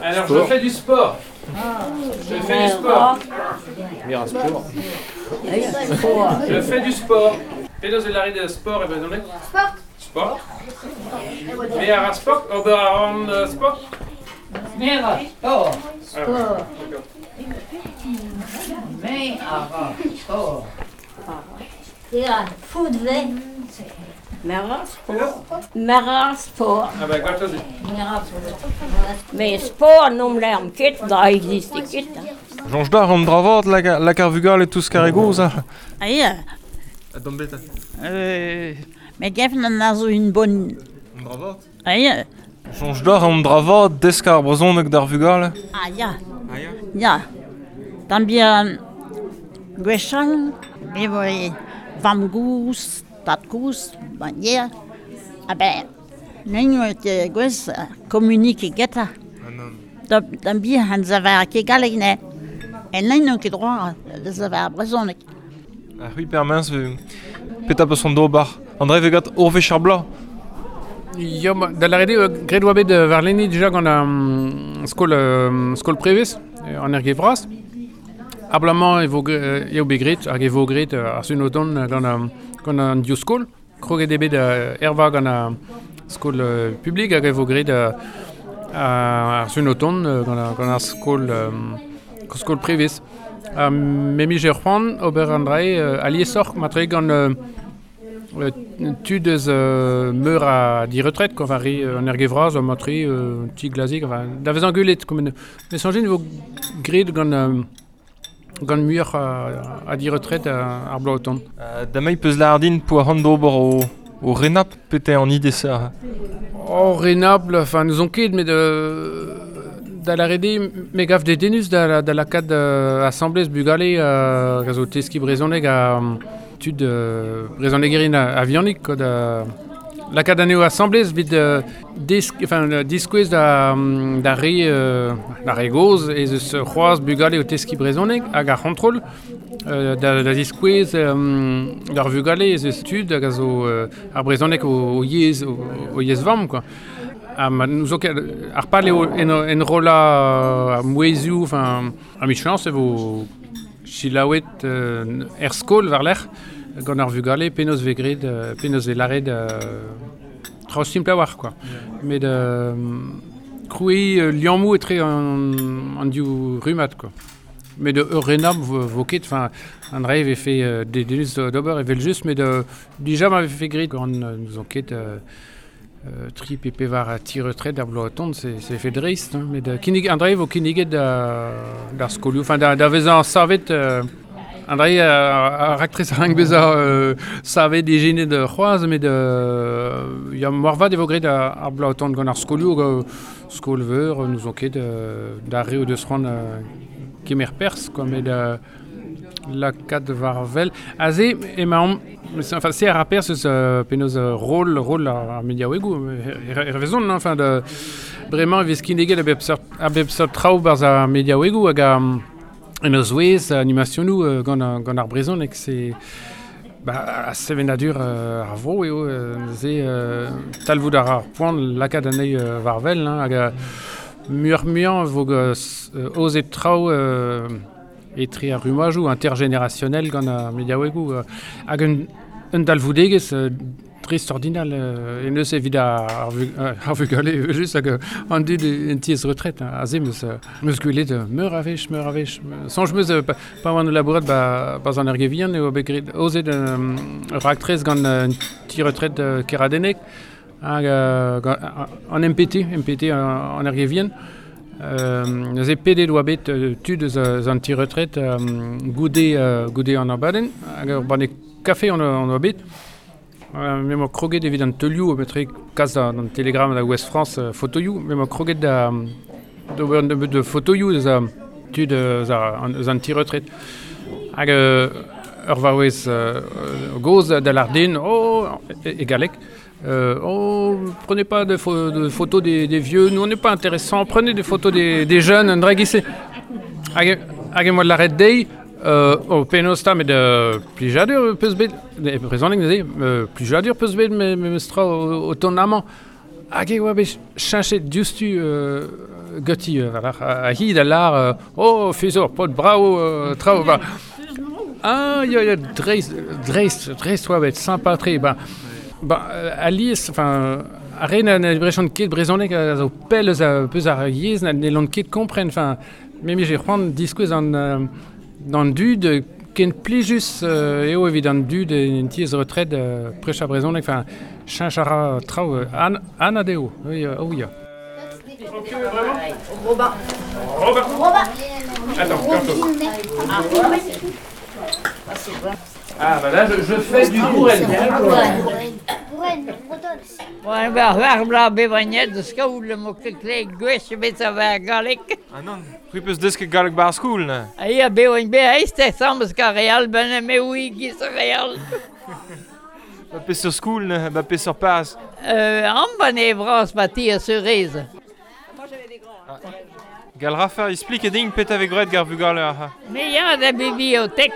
Alors, je fais du sport. Je fais du sport. Mira sport. Je fais du sport. Penaos de l'arrêt de sport et brezhoneg? Sport. Sport. Mera sport, ober sport. Mera sport. Sport. Mera sport. Ja, football. Mera sport. Ah ben, quand tu Mais sport nom l'arme ket da existe ket. Jonge d'ar an dravod la carvugal et tout ce carrego ça. Aïe, Don beta. mais geffen an zo une bonne... Dravod. Aïe, Jonge d'ar an dravod deskar brezhoneg d'arvugal. ah ya, Aya. ya. Dan bien gwechal, me voi vam gous, tat gous, ban ya. Ah ben, nenio te gwez communique geta. Dan bien han zavar ke galine. En nenio ke droit de zavar brezhoneg. Ah oui, permens, peta peus an dobar. André vegat orve charbla. Ja, da la rede gret oa bet war leni déjà gant skol previs an Ergevras. Ablamant eo begret hag evo gret ar sunoton gant an diou skol. Kroget ebet erva gant skol publik hag evo gret ar sunoton gant ar skol previs. Memi Gerfan, ober Andrei, aliesor, matre gant tud eus meur a di retret, quoi, vari an Ergevras, a matri, ti glazik, da vez an gulet, comme ne sanjin vo gret gant muir a di retret ar blaoton. Damai peus lardin pou a hand dober o renap pete an idesar. O renable, enfin, nous on ket, mais da la rede, me gav de denus da la kad assemblez bugale gaz o teski brezhoneg a tud brezhoneg erin a vionik, la kad aneo assemblez vid diskouez da re goz ez eus c'hoaz bugale o teski brezhoneg hag ar control da diskouez d'ar bugale ez eus tud gaz ar brezhoneg o yez vam, quoi. Nous ar pal en rola mouezioù, enfin, a michans evo chilaouet skol war l'er gant ar vugale penaos vegret, penaos ve laret traoù simple a war, quoi. Mais de kroui liammou etre an diou rumat, quoi. Mais de renab voket, enfin, André ve fait des denus d'ober evel just, mais de déjà m'avait fait gret gant nous enquête tri pepe var a ti retret d'ar blaoton, c'est fait dreist, hein. Mais de André vo kiniget d'ar skolioù, enfin da vez an savet André a raktres a rank beza savet dejene de c'hoaz, mais de ya moarvat evo gret ar blaoton gant ar skolioù skolveur nous enquête d'ar reo deus ran kemer pers, quoi, mais de la kad var vel. Aze, enfin, c'est à rappel ce penaos rôle à Mediawegu. Raison, enfin, de vraiment, viskinegel a bepsot traoù barz a Mediawegu hag en eus ouez animationnou gant ar brezhoneg, c'est a sevenadur ar vro eo ze talvoud ar poan lakad anei var vel, hag muian vog ozet traoù etri ar rumajou intergénérationnel gant a Mediawegu hag un dalvoudegez trist ordinal en eus evit ar vugale just hag an dud en tiez retret a ze meus gwelet meur a vech. Sanj meus pa oan o labourat baz an Ergevian eo begret ozet raktrez gant ti retret keradeneg hag an MPT an Ergevian. Ze pedet oa bet tud eus an ti retret goude an abaden hag ur banne kafe an oa bet. Me mo kroget evit an teulioù o betre kaz an telegram da Ouest France fotoioù, me mo kroget de fotoioù eus tud eus an ti retret hag ur vaouez goz da lardin e galek. Prenez pas de photos des vieux, nous on n'est pas intéressant, prenez des photos des jeunes, un dragissé. Hag moi de la red day, o penaos ta met plijadur peus bet, brezhoneg neuze, plijadur peus bet me stra o ton amant. Hag oa bet chanchet justu Gutti, a hid a lar, fezor, pot brao, trao, dreist, oa bet, Saint-Patrick, Alice, enfin, a ren a brechant ket brezhoneg a zo pelleus a peus ar yez ne l'on ket kompren, enfin, mais j'ai c'hoant diskouez dans dud ken plijus eo evit an dud en tiez retret prech a brezhoneg, enfin, chanchara trao an adeo, oui. Robin. Attends, Ah, bah là, je fais du bourrel. Ouais, bla bevagnet de skool mo kle gwech bet a galek. Ah non, pripus deske galek bar school, ne? Ai bewen be este sams kareal ben me oui gis real. Ba pesur school, ne? Ba pesur pas. Ambane bras batir cerise. Gal Rafa, explique ding pet avec gret gar vugale ha. Me ya da bibliothèque.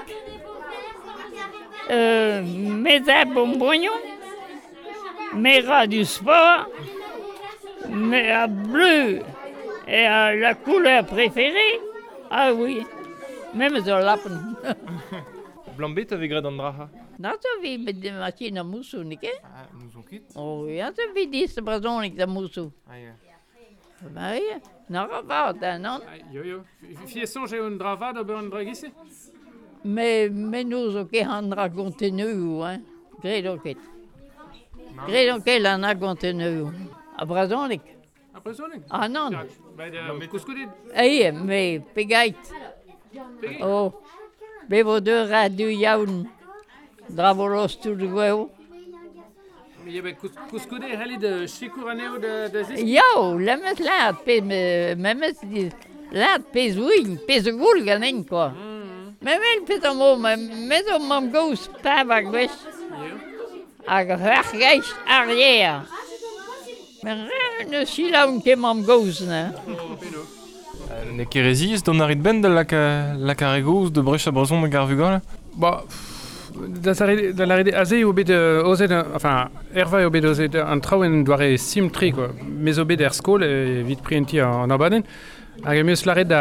Mes a bonbonnion. Mes du sport. Mais à bleu. Et à la couleur préférée. Ah oui. Même de lappen. Blambet avec gret andra ha. Dat vi met de machine moussou, nike? Ah, nous on quitte. Oh, ja, dat vi dis de persoonlijk de moussou. Ah, ja. Maar ja, nog wat dan, non? Yo. Fiesson, j'ai un dravad ober un dragisse? Mais nous, ok, on a contenu, hein? Gredo ket. Gredo ket, on a contenu. A persoonlijk. A brezhoneg? Ah, non. Ba de kouskodit? Hey, mais pegait. Oh, bevo de radio jaun. Dravolos tout de gweo. Je bent kouskodit helly de chikour aneo de zis? Jo, lemmet laat, memmet laat pes wing, pes goul ganen, quoi. Memmet pes om, met om mam gous, pava gwech. Ag rachgeist arrière. Men ne silaun ke mam gous, ne? Ne kerezis don arit ben de la caregous de brech a brezhoneg gar vugale? Bah, da la rede azé au bet ozet, enfin, erva au bet ozet an traouen doare simtri, quoi. Mais au bet er skol, vite prienti en abaden, hag emeus la red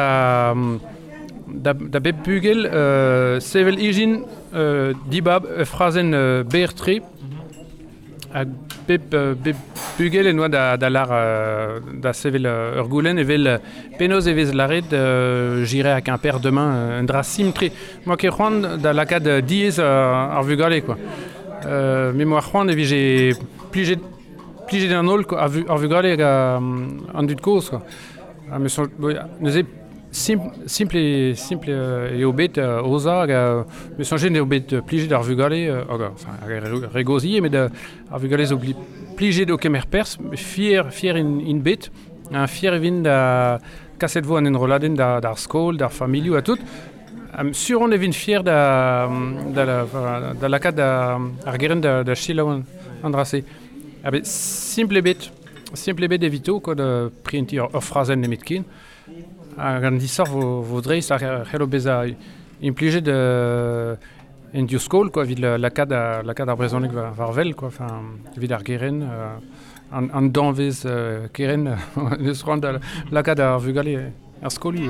da bep bugel, sevel igin dibab frazen bertri, hag bep bugel en oa da lar da sevel ur goulen evel penoz evez la red jire ak un père demain un dra simtri. Moi ke c'hoant da lakad diez ar vugale, quoi. Mais moi c'hoant evit j'ai plijé d'un ol ar vugale hag an dud koz, quoi. Neuze simple eo bet oza hag me sonje neo bet plijé d'ar vugale hag regozie, met ar vugale zo plijé d'o kemer pers, fier in bet, fier evin da kaset vo an enroladen d'ar skol, d'ar familiou a tout. Suron evin fier da lakad ar geren da chilaou an drase. Simple bet evito, quoi, de prienti ur frazen nemet ken. An disor vo dreist ar c'hello beza implijé de en diou skol, quoi, vid lakad ar brezhoneg var vel, quoi, vid ar geren, an danvez keren, eus c'hoant da lakad ar vugale ar skoli.